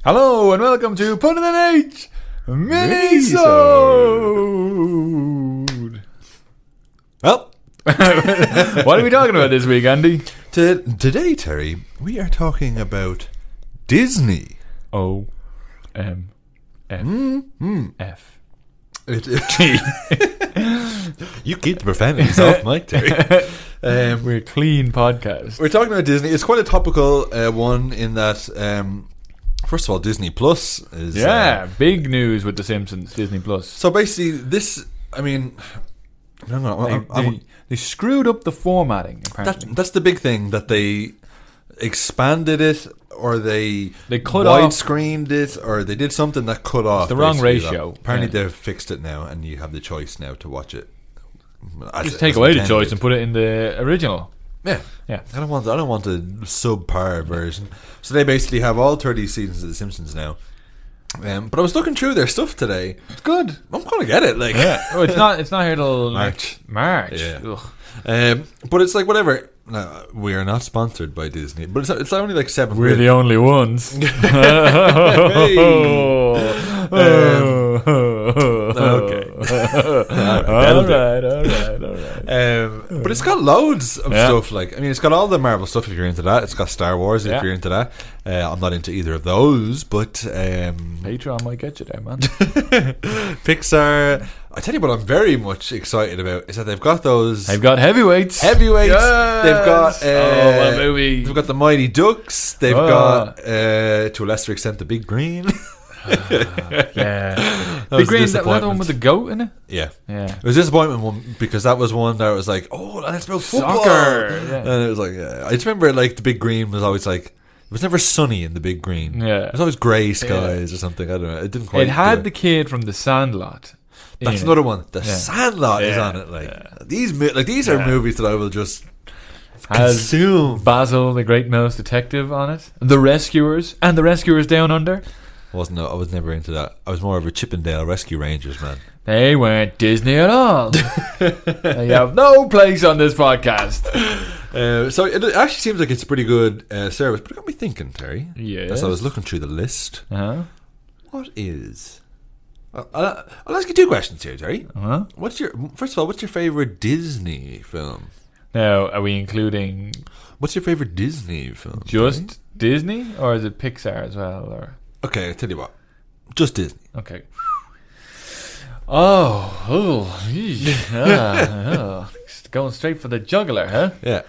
Hello and welcome to Put in an H Minisode. Well, what are we talking about this week, Andy? today, Terry, we are talking about Disney. O-M-F. You keep the profanities off, Mike, Terry. We're a clean podcast. We're talking about Disney. It's quite a topical one in that, first of all, Disney Plus is... big news with The Simpsons, Disney Plus. So basically, this, I mean... They screwed up the formatting, apparently. That's the big thing, that they expanded it, or they cut off, widescreened it, or they did something that cut off. the wrong ratio. Apparently they've fixed it now, and you have the choice now to watch it. Just take away the choice and put it in the original. Yeah. Yeah. I don't want a subpar version. So they basically have all 30 seasons of The Simpsons now. But I was looking through their stuff today. It's good. I'm gonna get it. Like, Oh, it's not here till March. Yeah. But it's like whatever. No, we are not sponsored by Disney, but it's only like $7. We're the only ones. Okay. All right. But it's got loads of stuff. Like, I mean, it's got all the Marvel stuff if you're into that. It's got Star Wars if you're into that. I'm not into either of those, but Patreon might get you there, man. Pixar. I tell you what, I'm very much excited about is that they've got those. They've got heavyweights. Yes. They've got a movie. They've got the Mighty Ducks. They've got to a lesser extent the Big Green. Big Green, that the one with the goat in it. Yeah. It was a disappointment one because that was one that was like, oh, that's about football. Soccer. And it was like, I just remember like the Big Green was always like, it was never sunny in the Big Green. Yeah, it was always grey skies or something. I don't know. It didn't quite. It had the kid from The Sandlot. That's another one. The Sandlot is on it. Like these are movies that I will just consume. Basil, the Great Mouse Detective, on it. The Rescuers and The Rescuers Down Under. I was never into that. I was more of a Chippendale Rescue Rangers man. They weren't Disney at all. They have no place on this podcast. So it actually seems like it's a pretty good service, but it got me thinking, Terry. Yes. As I was looking through the list, what is... I'll ask you two questions here, Terry. First of all, what's your favourite Disney film? Now, are we including... What's your favourite Disney film? Just Terry? Disney? Or is it Pixar as well? Or okay, I'll tell you what. Just Disney. Okay. Going straight for the jugular, huh? Yeah.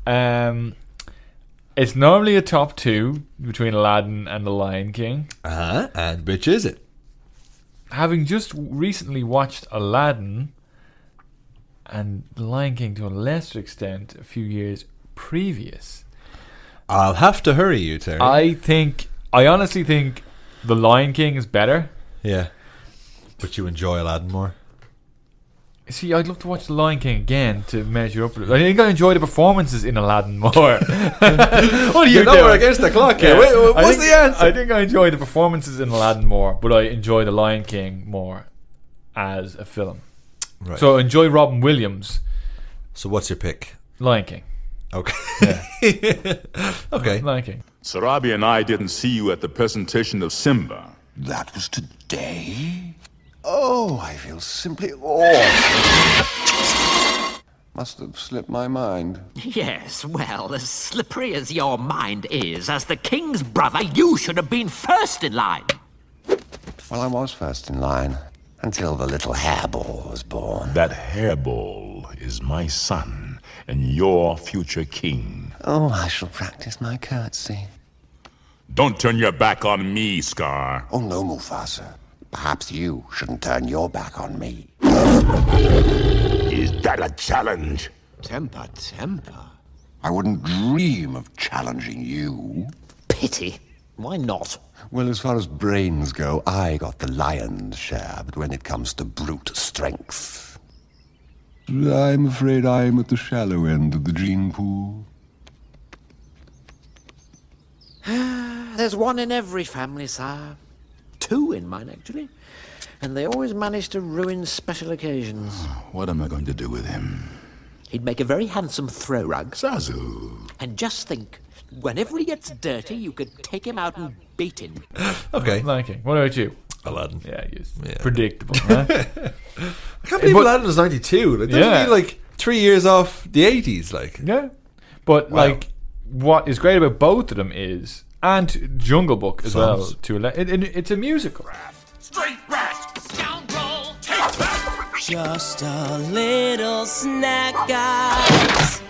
It's normally a top two between Aladdin and The Lion King. And which is it? Having just recently watched Aladdin and The Lion King to a lesser extent a few years previous, I'll have to hurry you, Terry. I honestly think The Lion King is better. Yeah. But you enjoy Aladdin more? See, I'd love to watch The Lion King again to measure up. I think I enjoy the performances in Aladdin more. What are you doing? We're against the clock here. Wait, what's the answer? I think I enjoy the performances in Aladdin more, but I enjoy The Lion King more as a film. Right. So I enjoy Robin Williams. So what's your pick? Lion King. Okay. Yeah. Okay. Lion King. Sarabi and I didn't see you at the presentation of Simba. That was today? Oh, I feel simply awful. Must have slipped my mind. Yes, well, as slippery as your mind is, as the king's brother, you should have been first in line. Well, I was first in line, until the little hairball was born. That hairball is my son and your future king. Oh, I shall practice my curtsy. Don't turn your back on me, Scar. Oh, no, Mufasa. Perhaps you shouldn't turn your back on me. Is that a challenge? Temper. I wouldn't dream of challenging you. Pity. Why not? Well, as far as brains go, I got the lion's share, but when it comes to brute strength, I'm afraid I'm at the shallow end of the gene pool. There's one in every family, sire. Two in mine, actually. And they always manage to ruin special occasions. What am I going to do with him? He'd make a very handsome throw rug. Zazu. And just think, Whenever he gets dirty, you could take him out and beat him. Okay. Lion King. What about you? Aladdin. Yeah, predictable. Huh? I can't believe Aladdin was 92. Like, doesn't he like 3 years off the 80s? Like, yeah. But like, what is great about both of them is, and Jungle Book as well. It's a musical. Straight rat, scoundrel, take that! Just a little snack, guys.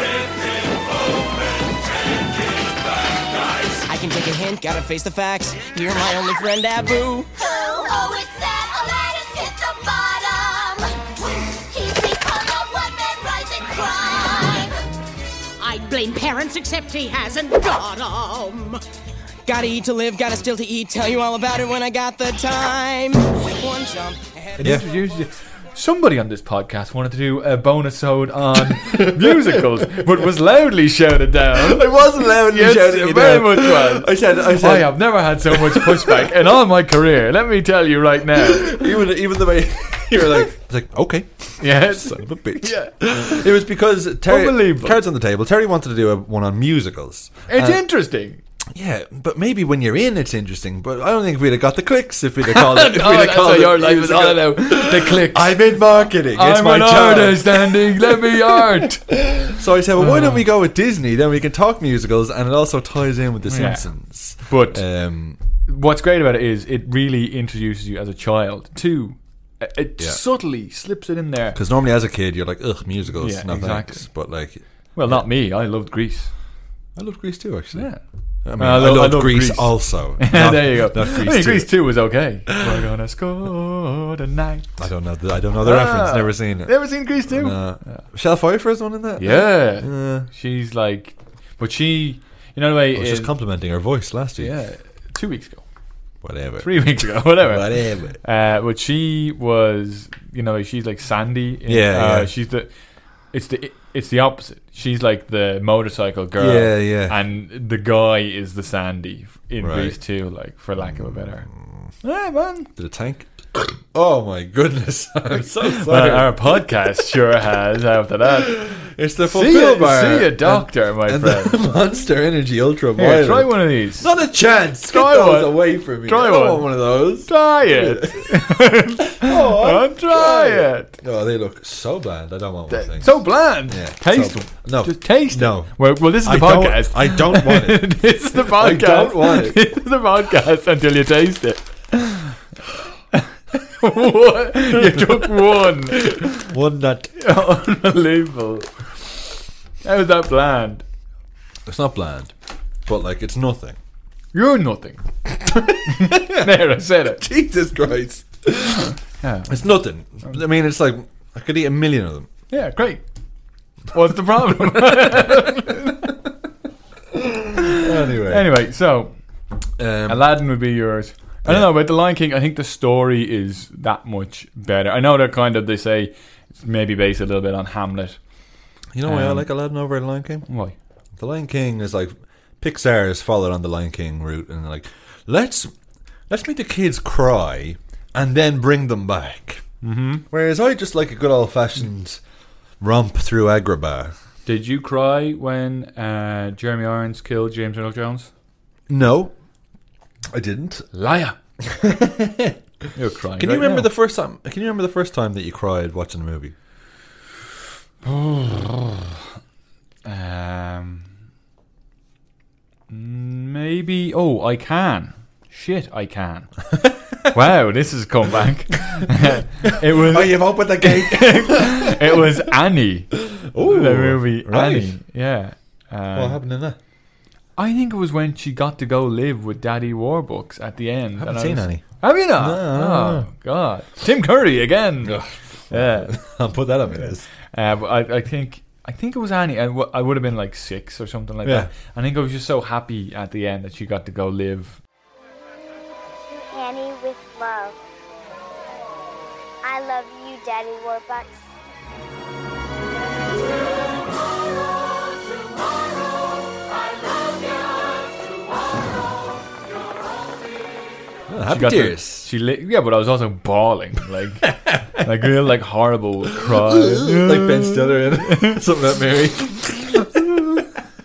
I can take a hint, gotta face the facts. You're my only friend, Abu. Oh, it's sad Aladdin's hit the bottom. He's become a one-man rising crime. I'd blame parents, except he hasn't got 'em. Gotta eat to live, gotta still to eat. Tell you all about it when I got the time. One jump ahead. Somebody on this podcast wanted to do a bonus-ode on musicals, but was loudly shouted down. I wasn't loudly shouting it you very down. much was. I said, I have never had so much pushback in all my career. Let me tell you right now. even the way you were like, okay, yes, son of a bitch. Yeah, it was because Terry, unbelievable. Cards on the Table. Terry wanted to do one on musicals. It's interesting. Yeah, but maybe when you're in, it's interesting. But I don't think we'd have got the clicks if we'd have called it. That's what your life is all about. The clicks. I'm in marketing. It's I'm my an job. artist, Andy. Let me art. So I said, well, why don't we go with Disney? Then we can talk musicals, and it also ties in with The Simpsons. But what's great about it is it really introduces you as a child to. It subtly slips it in there. Because normally as a kid, you're like, ugh, musicals. Yeah, no exactly. thanks. But like, well, not me. I loved Grease. I loved Grease too, actually. Yeah. I mean, I loved Grease also. There you go. Not Grease 2. Grease 2 was okay. We're gonna score tonight. I don't know the reference. Never seen it. Never seen Grease 2? No. Michelle Pfeiffer's one in that? Yeah. She's like, but she, you know the way. I was just complimenting her voice last week. Yeah. 2 weeks ago. Whatever. 3 weeks ago. Whatever. Whatever. But she was, you know, she's like Sandy. Yeah. She's it's the opposite. She's like the motorcycle girl. Yeah, yeah. And the guy is the Sandy in Right. Grease 2, like, for lack of a better. Yeah, man. Did it tank? Oh my goodness. I'm so sorry. Well, our podcast sure has after that. It's the fulfill bar. See a doctor, my and friend. the Monster Energy Ultra Here, Violet. try one of these. Not a chance. Try Get those one. away from me. Try I don't one. want one of those. Try it. Try it. Oh, they look so bland. I don't want one thing. So bland. Yeah, Taste so- them. no. Just taste No. them. Well, this is the I podcast. I don't want it. This is the podcast. I don't want it. This is the podcast until you taste it. What? You took one. One nut. Unbelievable. How is that bland? It's not bland, but like it's nothing. You're nothing. There, I said it. Jesus Christ. Yeah. It's nothing. I mean, it's like I could eat 1 million of them. Yeah, great. What's the problem? Anyway, so Aladdin would be yours. I don't know about The Lion King. I think the story is that much better. I know they say it's maybe based a little bit on Hamlet. You know why I like Aladdin over The Lion King? Why? The Lion King is like Pixar has followed on the Lion King route and they're like, let's make the kids cry and then bring them back. Mm-hmm. Whereas I just like a good old fashioned romp through Agrabah. Did you cry when Jeremy Irons killed James Earl Jones? No, I didn't. Liar. You're crying. Can you remember the first time? Can you remember the first time that you cried watching the movie? Maybe. Oh, I can. Shit, I can. Wow, this has come back. It was. Oh, you've opened the gate. It was Annie. Ooh, the movie right. Annie. Yeah. What happened in that? I think it was when she got to go live with Daddy Warbucks at the end. I haven't seen Annie. Have you not? No. Oh God, Tim Curry again. Yeah, I'll put that on my list. but I think it was Annie. I would have been like 6 or something like that. I think I was just so happy at the end that she got to go live. Annie with love. I love you, Daddy Warbucks. Happy tears. Yeah, but I was also bawling, like real, like horrible cry, like Ben Stiller in Something About Mary.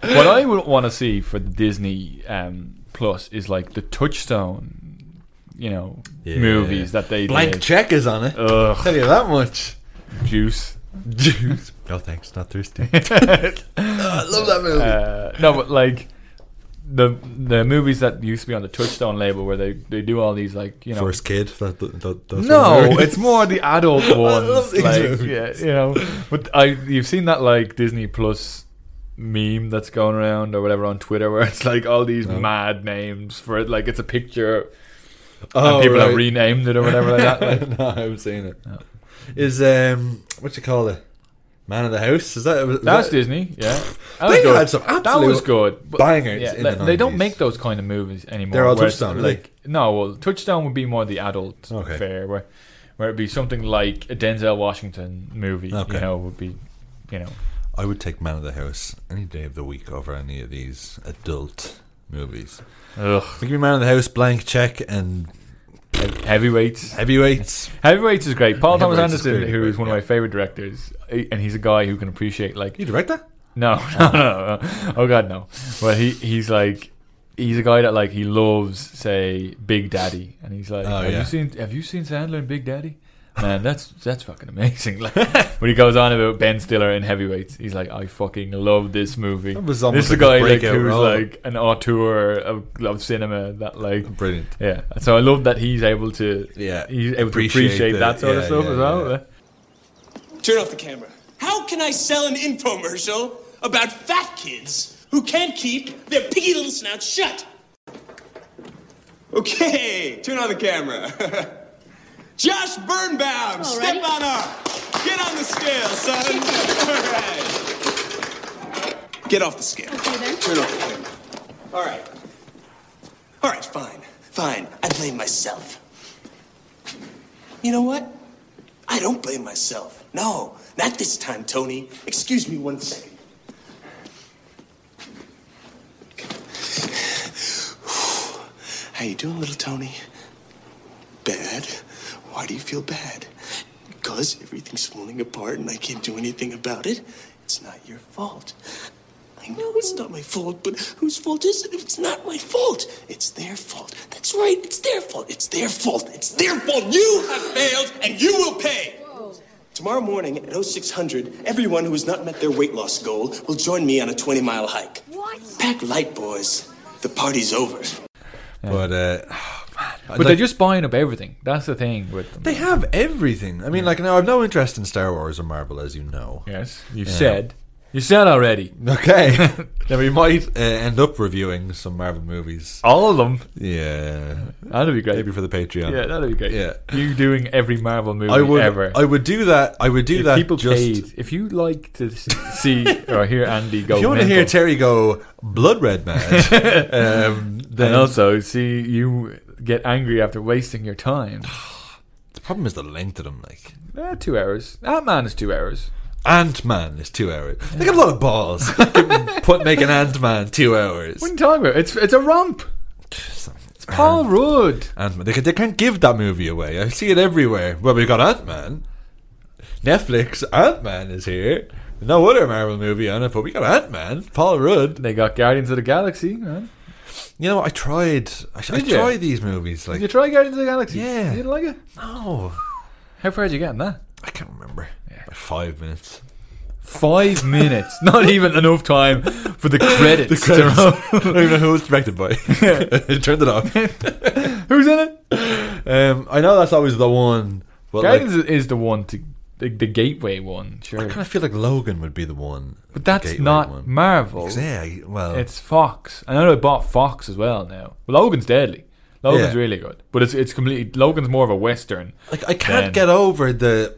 What I would want to see for the Disney Plus is like the Touchstone, movies that they Blank did. Check is on it. Ugh. Tell you that much. Juice. No thanks, not thirsty. I love that movie. No, but like the movies that used to be on the Touchstone label, where they do all these like First Kid. Those no, movies. it's more the adult ones. love these Like, movies. But you've seen that like Disney Plus meme that's going around or whatever on Twitter, where it's like all these mad names for it. Like it's a picture, and people have renamed it or whatever like that. Like. No, I haven't seen it. No. Is what you call it? Man of the House? Is that? That's Disney. Yeah, They had some absolute that was good. But bangers. In the they don't 90s. make those kind of movies anymore. They're all where it's Touchstone, like no. Well, Touchstone would be more the adult fare, where it'd be something like a Denzel Washington movie. Okay. Would be, I would take Man of the House any day of the week over any of these adult movies. Ugh. Give me Man of the House, Blank Check, and Heavyweights. Heavyweights is great. Paul Thomas Heavyweights is Anderson, great, who is one of my favorite directors, and he's a guy who can appreciate like. You direct that? No. Oh God, no. But he's like. He's a guy that like he loves, say, Big Daddy, and he's like, have you seen Sandler and Big Daddy? Man, that's fucking amazing. Like when he goes on about Ben Stiller in Heavyweights, he's like, I fucking love this movie. This is a guy like who's like an auteur of cinema that like brilliant. Yeah, so I love that he's able to appreciate that sort of stuff as well. Yeah. Turn off the camera. How can I sell an infomercial about fat kids who can't keep their piggy little snouts shut? Okay, turn on the camera. Josh Birnbaum, step on up. Get on the scale, son. All right. Get off the scale. Okay, then. Turn off the camera. All right. All right, fine. I blame myself. You know what? I don't blame myself. No, not this time, Tony. Excuse me 1 second. How you doing, little Tony? Bad? Why do you feel bad? Because everything's falling apart and I can't do anything about it? It's not your fault. I know it's not my fault, but whose fault is it if it's not my fault? It's their fault. That's right, it's their fault. It's their fault. It's their fault. You have failed and you will pay. Whoa. Tomorrow morning at 0600, everyone who has not met their weight loss goal will join me on a 20-mile hike. What? Pack light, boys. The party's over. But they're just buying up everything. That's the thing with them. They have everything. I mean, like now I've no interest in Star Wars or Marvel, as you know. Yes, you said already. Okay. Now we might end up reviewing some Marvel movies. All of them. Yeah, that'd be great. Maybe for the Patreon. Yeah, that'd be great. Yeah, you doing every Marvel movie ever. I would do that. If that. People paid. If you like to see or hear Andy go, if you want to hear Terry go blood red mad, then also see you get angry after wasting your time. The problem is the length of them. 2 hours. Ant-Man is 2 hours. Ant-Man is 2 hours. They got a lot of balls. Making Ant-Man 2 hours. What are you talking about? It's a romp. It's Paul Rudd. Ant-Man. They can't give that movie away. I see it everywhere. Well, we got Ant-Man. Netflix. Ant-Man is here. No other Marvel movie on it, but we got Ant-Man. Paul Rudd. They got Guardians of the Galaxy, man. You know, I tried these movies. Did you try Guardians of the Galaxy? Yeah. You didn't like it? No. How far did you get in that? I can't remember. Yeah. 5 minutes. 5 minutes. Not even enough time for the credits. I don't even know who it was directed by. I turned it off. Who's in it? I know that's always the one. Guardians is the one to the gateway one. Sure. I kind of feel like Logan would be the one. But that's not Marvel. It's Fox. I know they bought Fox as well now. But Logan's deadly. Logan's really good. But it's completely... Logan's more of a Western. I can't get over the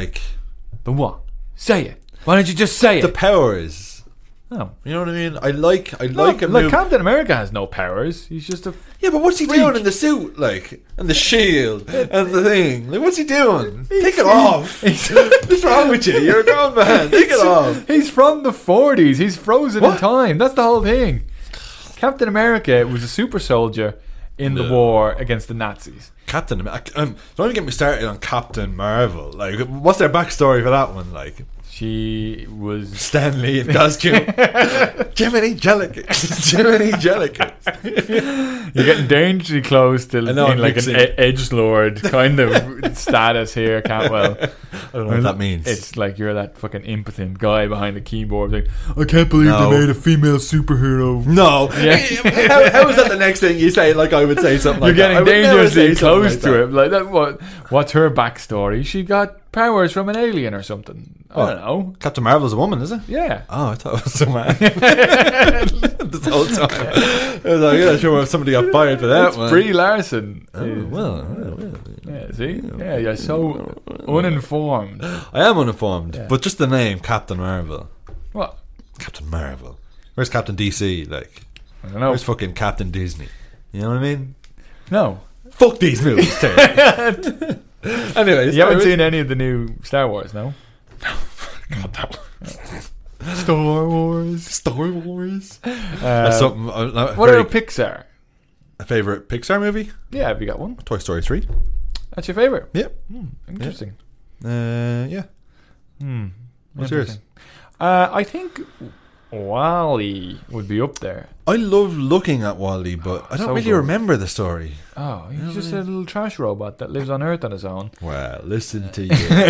what? Say it. Why don't you just say it? The powers. Oh. You know what I mean? I like a movie. Captain America has no powers. He's just a... Yeah, but what's he doing in the suit? And the shield and the thing. What's he doing? Take it off. What's wrong with you? You're a grown man. Take it off. He's from the 40s. He's frozen in time. That's the whole thing. Captain America was a super soldier in the war against the Nazis. Captain America. Don't even get me started on Captain Marvel. What's their backstory for that one? She was Stanley in costume. Jiminy Jellicus. Jiminy Jellicus. You're getting dangerously close to know, being I'm like mixing. an edgelord kind of status here, Cantwell. I don't know what that means. It's like you're that fucking impotent guy behind the keyboard. Like, I can't believe No. they made a female superhero. No. Yeah. How is that the next thing you say? Like I would say something like You're that. I getting would never dangerously say something close like to that. it. Like that. What's her backstory? She got powers from an alien or something. I don't know. Captain Marvel's a woman, is it? Yeah. Oh, I thought it was a man. This whole time. I was like, yeah, sure, if somebody got fired for that It's one. Brie Larson. Oh, well. Yeah, see? Yeah, you're so uninformed. I am uninformed, but just the name, Captain Marvel. What? Captain Marvel. Where's Captain DC? Like, I don't know. where's fucking Captain Disney? You know what I mean? No. Fuck these movies, Terry. Anyways, You haven't seen any of the new Star Wars, no? God, that one. Star Wars. Star Wars. That's something. What about Pixar? A favorite Pixar movie? Yeah, have you got one? Toy Story 3. That's your favourite? Yep. Interesting. Yeah. What's yours? I think WALL-E would be up there. I love looking at WALL-E, but I don't So really good. remember the story. Oh, he's just a little trash robot that lives on Earth on his own. Well, listen to you.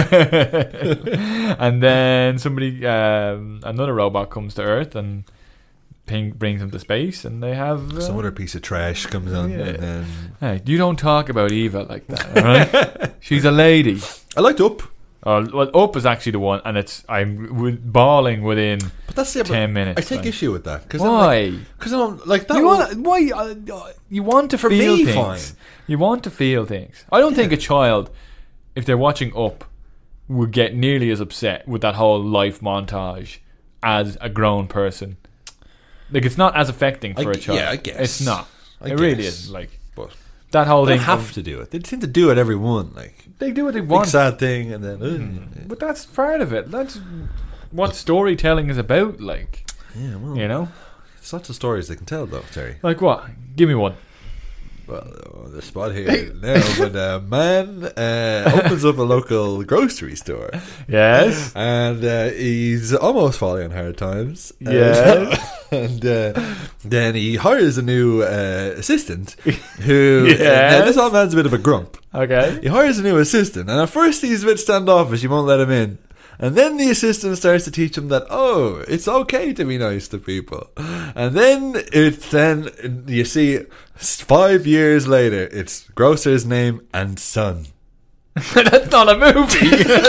And then another robot comes to Earth and brings him to space, and they have Some other piece of trash comes on, Yeah. and then Hey, you don't talk about Eva like that, all right? She's a lady. I liked Up. Well, Up is actually the one, and I'm bawling within But that's 10 minutes. I take like. issue with that. Cause Why? Because I'm like that. You was- want you want to For feel me, things. fine. You want to feel things. I don't think a child, if they're watching Up, would get nearly as upset with that whole life montage as a grown person. Like, it's not as affecting for a child. yeah, I guess. It's not. I It really guess. isn't. Like, But that whole they thing. have to do it. They seem to do it every one. Like They do what they big want. sad thing, and then But that's part of it. That's what storytelling is about. Like, yeah, well, you know? there's lots of stories they can tell, though, Terry. Like what? Give me one. Well, the spot here now, but a man opens up a local grocery store. Yes. And he's almost falling on hard times. Yes. And then he hires a new assistant who... Yes. Now, this old man's a bit of a grump. Okay. He hires a new assistant, and at first he's a bit standoffish. He won't let him in. And then the assistant starts to teach him that, it's okay to be nice to people. And then you see 5 years later, it's grocer's name and son. That's not a movie.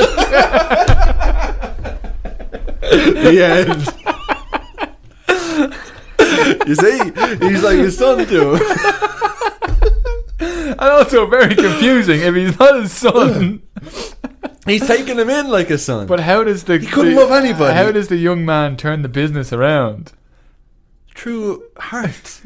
The end. You see, he's like his son to him. And also very confusing if he's not his son. He's taking him in like a son. But how does he couldn't love anybody. How does the young man turn the business around? True heart.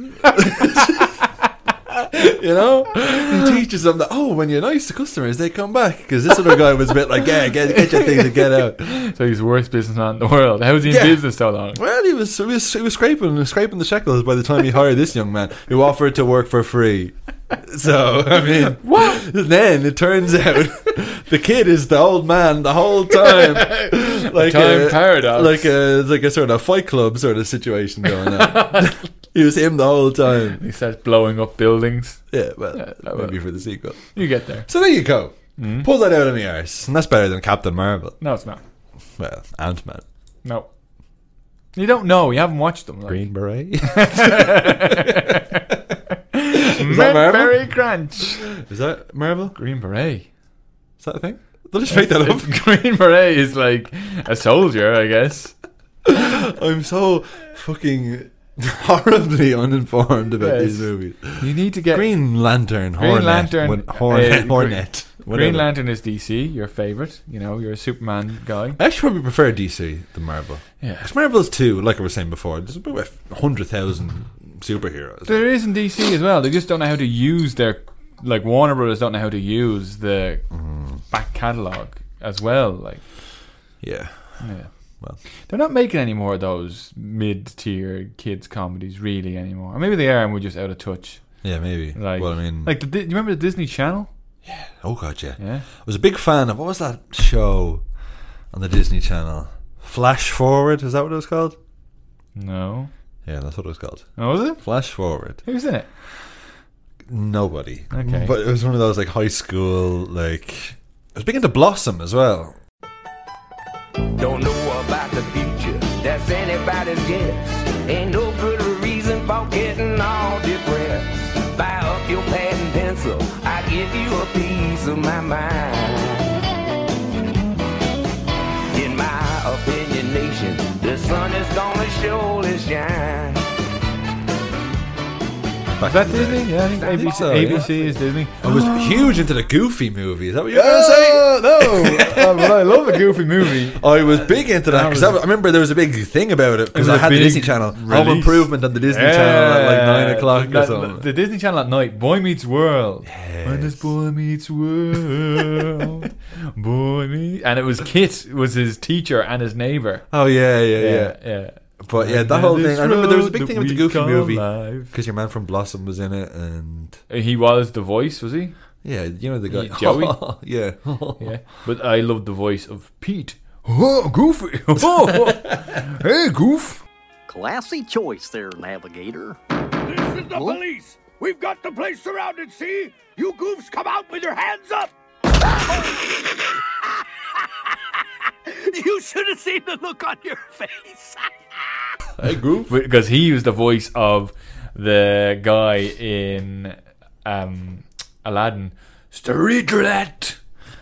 You know, he teaches them that when you're nice to customers, they come back. Because this other guy was a bit like, get your things and get out. So he's the worst businessman in the world. How was he in business so long? Well, he was scraping the shekels by the time he hired this young man who offered to work for free. So I mean, what? Then it turns out the kid is the old man the whole time, like Time paradox, like a sort of Fight Club sort of situation going on. He was him the whole time. He starts blowing up buildings. Yeah, well, maybe for the sequel. You get there. So there you go. Pull that out of my arse, and that's better than Captain Marvel. No, it's not. Well, Ant-Man. No. You don't know. You haven't watched them. Like. Green Beret. Is that Marvel? Berry Crunch. Is that Marvel? Green Beret. Is that a thing? I'll just make that up. Green Beret is like a soldier, I guess. I'm so fucking horribly uninformed about these movies. You need to get Green Lantern. Green Lantern. Hornet. Green Lantern is DC, your favourite. You know, you're a Superman guy. I actually probably prefer DC than Marvel. Yeah. Because Marvel's too, like I was saying before, there's about 100,000 superheroes. There is in DC as well. They just don't know how to use their... Like, Warner Brothers don't know how to use the back catalogue as well. Like, yeah. Well, they're not making any more of those mid-tier kids comedies really anymore. Or maybe they are and we're just out of touch. Yeah, maybe. Like, well, I mean... Like, do you remember the Disney Channel? Yeah. Oh, God, yeah. Yeah. I was a big fan of... What was that show on the Disney Channel? Flash Forward, is that what it was called? No. Yeah, that's what it was called. Oh, was it? Flash Forward. Who's in it? Nobody. Okay. But it was one of those like high school, like, it was big into Blossom as well. Don't know about the future, that's anybody's guess. Ain't no good reason for getting all depressed. Fire up your pad and pencil, I give you a piece of my mind. In my opinion, nation, the sun is gonna surely shine. Is that Disney? Yeah, I think ABC, so, ABC is Disney. I was huge into the Goofy movie. Is that what you were going to say? No, but I love a Goofy movie. I was big into that because I remember there was a big thing about it because I had the Disney Channel. Home Improvement on the Disney Channel at like 9 o'clock or something. The Disney Channel at night. Boy Meets World. Yes. When this Boy Meets World, Boy Meets, and it was Kit was his teacher and his neighbor. Oh yeah. But yeah, that whole thing. I remember there was a big thing with the Goofy movie because your man from Blossom was in it, and he was the voice, was he? Yeah, you know the guy Joey. Yeah. Yeah. But I loved the voice of Pete. Oh, Goofy. Oh, hey, Goof. Classy choice there, Navigator. This is the police. We've got the place surrounded. See, you goofs, come out with your hands up. You should have seen the look on your face. Hey, Goof. Because he was the voice of the guy in Aladdin. Streetlet.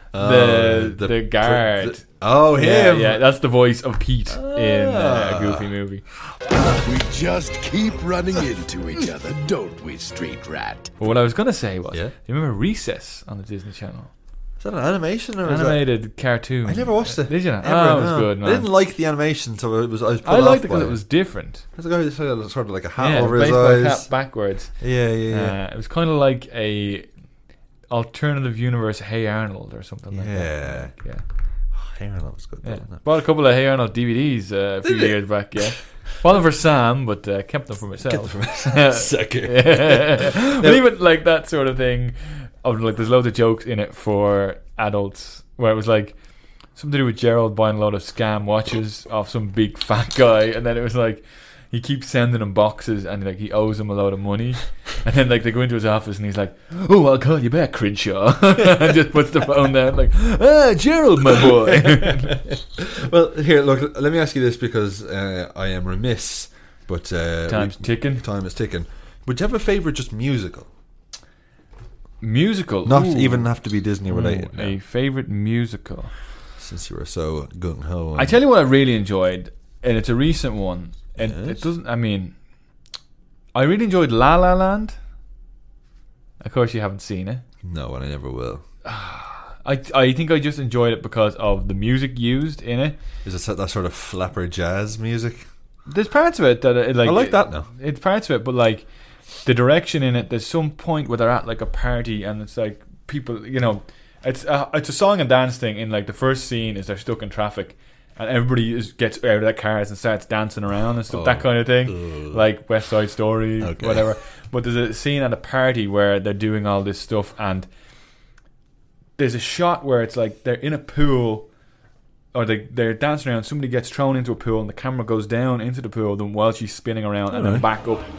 The guard. Him. Yeah, that's the voice of Pete in a Goofy movie. We just keep running into each other, don't we, Street Rat? But what I was going to say was, do you remember Recess on the Disney Channel? Is that an animation or animated cartoon? I never watched it. Did you? It was good, man. I didn't like the animation, so I was put I liked off it because it was different. There's a guy who sort of like a hat over his eyes. Hat backwards. Yeah. It was kind of like a alternative universe Hey Arnold or something like that. Yeah. Hey Arnold was good. Yeah. Bought a couple of Hey Arnold DVDs a few years back. Yeah. One for Sam, but kept them for myself. Sucker. But even like that sort of thing. Of like, there's loads of jokes in it for adults where it was like something to do with Gerald buying a load of scam watches off some big fat guy, and then it was like he keeps sending him boxes and like he owes him a load of money, and then like they go into his office and he's like, "Oh, I'll call you back, Crenshaw," and just puts the phone down like, Gerald, my boy. Well, here, look, let me ask you this because I am remiss, but time's ticking. Time is ticking. Would you have a favourite just musical? Musical? Not even have to be Disney related. A favourite musical? Since you were so gung ho. I tell you what I really enjoyed, and it's a recent one. And it doesn't. I mean, I really enjoyed La La Land. Of course, you haven't seen it. No, and I never will. I think I just enjoyed it because of the music used in it. Is it that sort of flapper jazz music? There's parts of it that I like that now. It's parts of it, but like the direction in it. There's some point where they're at like a party, and it's like people, you know, it's a song and dance thing. In like the first scene is they're stuck in traffic, and everybody gets out of their cars and starts dancing around and stuff, that kind of thing, like West Side Story, whatever. But there's a scene at a party where they're doing all this stuff, and there's a shot where it's like they're in a pool, or they're dancing around. Somebody gets thrown into a pool, and the camera goes down into the pool, then while she's spinning around, and then back up.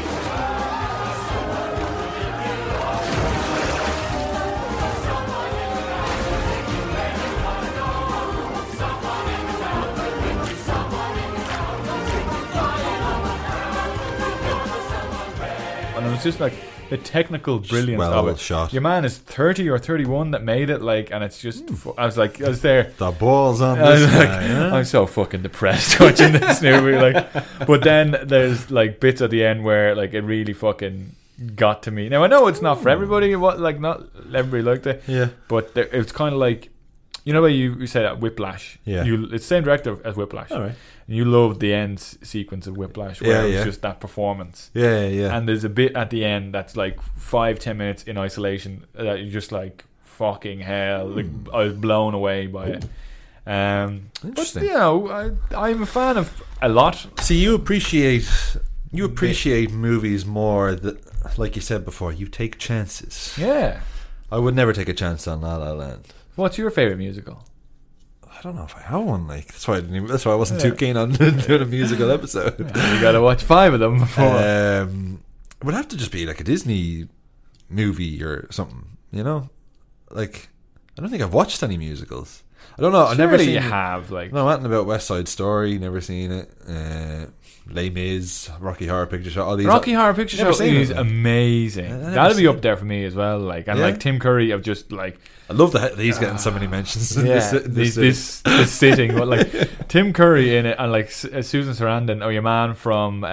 And it was just like the technical brilliance of it. Shot. Your man is 30 or 31 that made it, like, and it's just. I was there. The balls on this guy. Yeah? I'm so fucking depressed watching this movie, like. But then there's like bits at the end where like it really fucking got to me. Now I know it's not for everybody. What not everybody liked it. Yeah. But it's kind of like, you know, where you say that Whiplash. Yeah. It's the same director as Whiplash. All right. You loved the end sequence of Whiplash where it was just that performance. Yeah. And there's a bit at the end that's like 5-10 minutes in isolation that you're just like, fucking hell. Like, I was blown away by it. Interesting. But, you know, I'm a fan of a lot. See, you appreciate movies more that, like you said before, you take chances. Yeah. I would never take a chance on La La Land. What's your favourite musical? don't know if I have one. Like that's why I wasn't too keen on doing a musical episode. You got to watch 5 of them before. It would have to just be like a Disney movie or something. You know, like I don't think I've watched any musicals. I don't know. I've never seen. You have like no, nothing about West Side Story. Never seen it. Les Mis, Rocky Horror Picture Show. All these. Rocky Horror Picture Show is amazing. That'll be up there for me as well. Like and like Tim Curry, I've just like. I love that he's getting so many mentions. This sitting, but like Tim Curry in it, and like Susan Sarandon, or your man from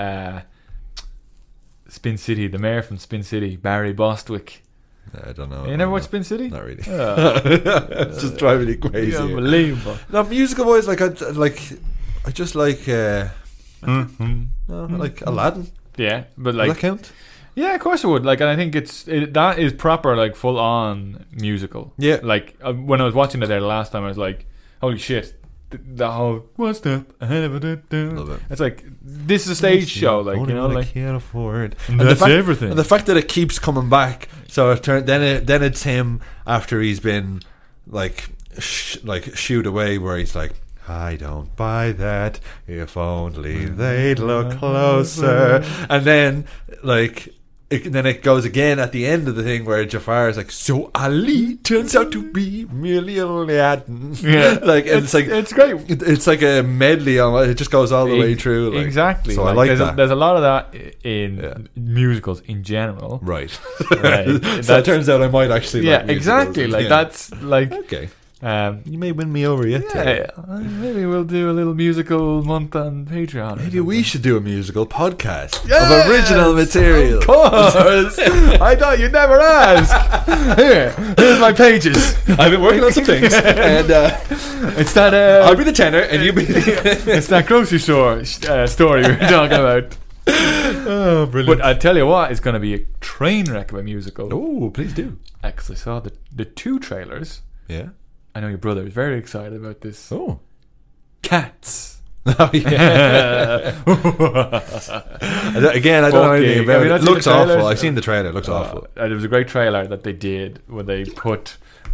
Spin City, the mayor from Spin City, Barry Bostwick. I don't know. You never watched Spin City? Not really. It's just driving me crazy. Unbelievable. No, musical wise, I just like like Aladdin. Yeah, but like will that count? Yeah, of course it would. Like, and I think that is proper, like full on musical. Yeah. Like when I was watching it there the last time, I was like, holy shit. The whole one step ahead of it. It's like this is a stage show, like you know, like I can't afford. And that's everything. And the fact that it keeps coming back, so then it's him after he's been like shooed away, where he's like, I don't buy that. If only they'd look closer, and then like. Then it goes again at the end of the thing where Jafar is like, so Ali turns out to be merely Aladdin. Yeah, like it's great. It's like a medley on it. Just goes all the way through. Like, exactly. So I like that. There's a lot of that in musicals in general. Right. So it turns out I might actually. Yeah, like musicals. exactly. Like that's like okay. You may win me over yet. Yeah, maybe we'll do a little musical month on Patreon. Maybe we should do a musical podcast of original material. Of course. I thought you'd never ask. Here's my pages. I've been working on some things, and it's that. I'll be the tenor, and you be. It's that grocery store story we were talking about. Oh, brilliant! But I tell you what, it's going to be a train wreck of a musical. Oh, please do. I actually saw the 2 trailers. Yeah. I know your brother is very excited about this. Oh. Cats. Oh, yeah. Again, I don't know anything about it. It looks awful. I've seen the trailer. It looks awful. There was a great trailer that they did when they put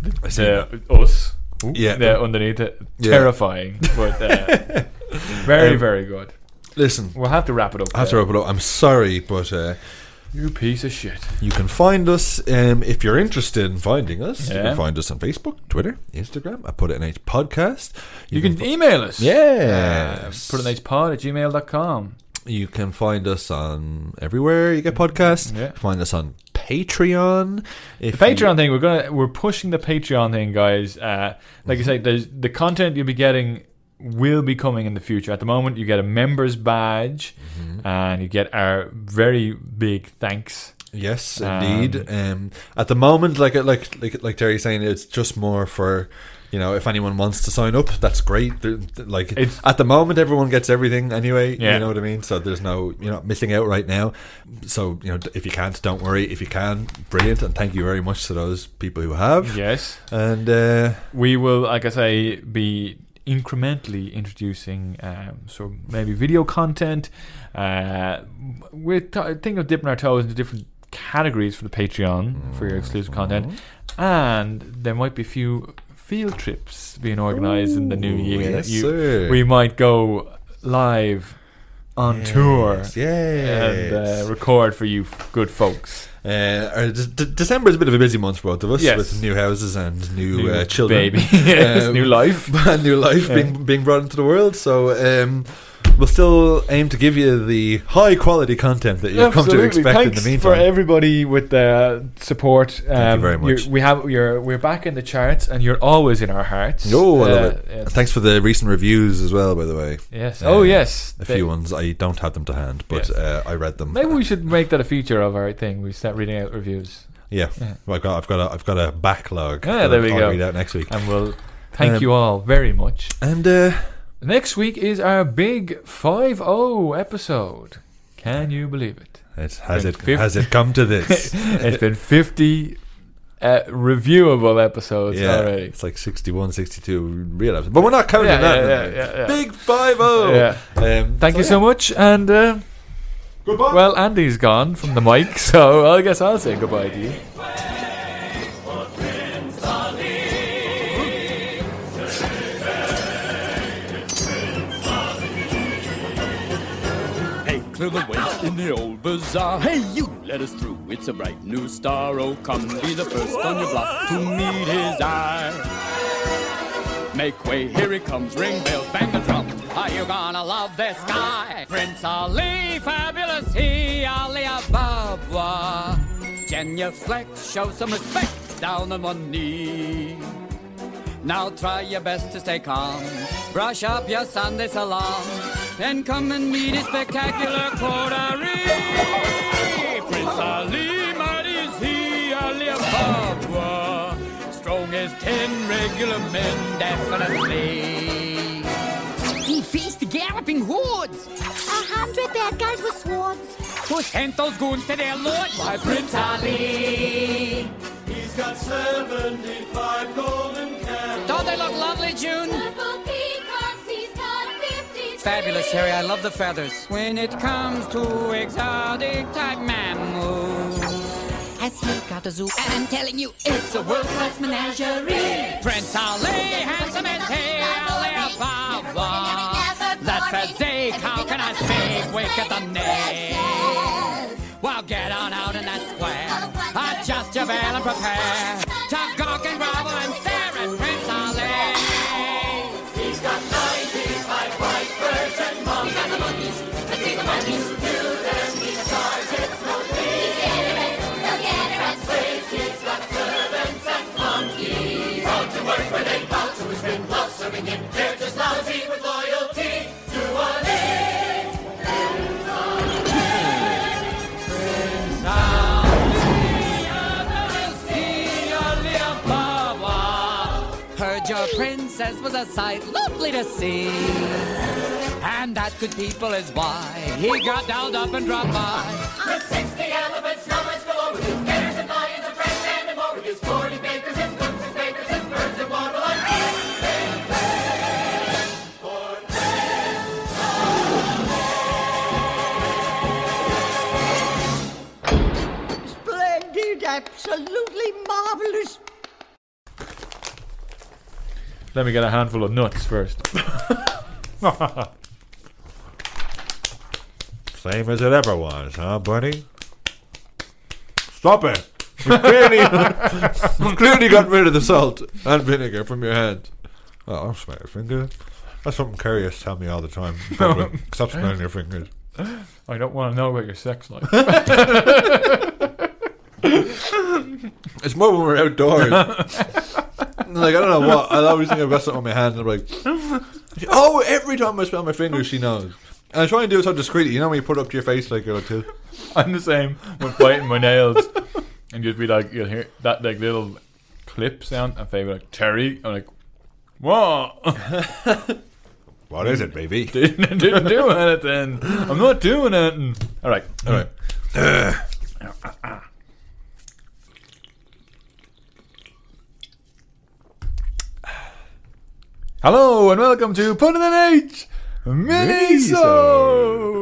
us underneath it. Terrifying. But very, very good. Listen. We'll have to wrap it up. I'm sorry, but... you piece of shit. You can find us if you're interested in finding us. You can find us on Facebook, Twitter, Instagram. I Put It in H Podcast. You can email us. Yeah. putinhpod@gmail.com. You can find us on everywhere you get podcasts. Yeah. Find us on Patreon. The Patreon thing, we're pushing the Patreon thing, guys. Like you say, the content you'll be getting will be coming in the future. At the moment, you get a members badge, and you get our very big thanks. Yes, indeed. At the moment, like Terry's saying, it's just more for, you know, if anyone wants to sign up, that's great. Like at the moment, everyone gets everything anyway. Yeah. You know what I mean? So there's you're not missing out right now. So, you know, if you can't, don't worry. If you can, brilliant, and thank you very much to those people who have. Yes, and we will, like I say, be incrementally introducing so maybe video content. We're thinking of dipping our toes into different categories for the Patreon for your exclusive content, and there might be a few field trips being organised in the new year. Yes, sir. We might go live on tour and record for you good folks. December is a bit of a busy month for both of us, with new houses and new children, baby, new life, brand new life being brought into the world. So we'll still aim to give you the high quality content that you've come to expect. Thanks in the meantime, for everybody with the support. Thank you very much. We're back in the charts, and you're always in our hearts. Oh, I love it. Yes. Thanks for the recent reviews as well, by the way. Yes. Yes. A few ones. I don't have them to hand, but I read them. Maybe we should make that a feature of our thing. We start reading out reviews. Yeah. Well, I've got a backlog. Yeah, there we go. I'll read out next week, and we'll thank you all very much. And next week is our big 5-0 episode. Can you believe it? Has it come to this? It's been 50 reviewable episodes already. It's like 61, 62 real episodes. But we're not counting that. Big 5-0. Thank you so much. And goodbye. Well, Andy's gone from the mic, so I guess I'll say goodbye to you. clear the waste in the old bazaar. Hey, you, let us through. It's a bright new star. Oh, come be the first on your block to meet his eye. Make way, here he comes. Ring bells, bang the drum. Are you gonna love this guy? Prince Ali, fabulous he, Ali Ababa. Genuflect, show some respect, down on one knee. Now try your best to stay calm. Brush up your Sunday salon. Then come and meet his spectacular coterie. Prince Ali, mighty is he, Ali Ababa. Strong as 10 regular men, definitely. He faced the galloping hordes. 100 bad guys with swords. Who sent those goons to their lord? Why, Prince Ali. He's got 75 golden candles. Don't they look lovely, June? Purple peacocks, he's got 50 Fabulous, Harry. I love the feathers. When it comes to exotic type mammals, has he got a zoo? I'm telling you, it's a world-class menagerie. Prince Ali, handsome as he, Ali Ababa. That's a Zeke, how can I speak? Wicked the name. Well, get on out in that square. Adjust your veil and prepare to gawk and grovel and stare at Prince Ali. He's got 95 white birds and monkeys. He's got the monkeys. Let's see the monkeys. Do them, he's stars, it's no thief. He's got servants and monkeys. All to work where they bow to his ring, love serving him. They're just lousy with loyalty to Ali. Heard your princess was a sight lovely to see, and that good people is why he got downed up and dropped by. With 60 elephants, numbers galore, with his bears and lions and friends and more, with his 40 bakers and cooks and bakers and birds and water like Splendid, absolutely marvelous. Let me get a handful of nuts first. Same as it ever was, huh, buddy? Stop it! You've clearly got rid of the salt and vinegar from your hand. Oh, I'll smell your fingers. That's something curious tell me all the time. Stop smelling your fingers. I don't want to know about your sex life. It's more when we're outdoors. Like, I don't know what. I'll always think I've got something on my hand, and I'm like, oh, every time I smell my fingers, she knows. And I try and do it so discreetly. You know when you put it up to your face like you're like, too. I'm the same with biting my nails, and you'd be like, you'll hear that like little clip sound, and Faye would be like, Terry. I'm like, what? What is it, baby? Didn't do anything. I'm not doing anything. All right. Hello and welcome to Put in an H Miniso.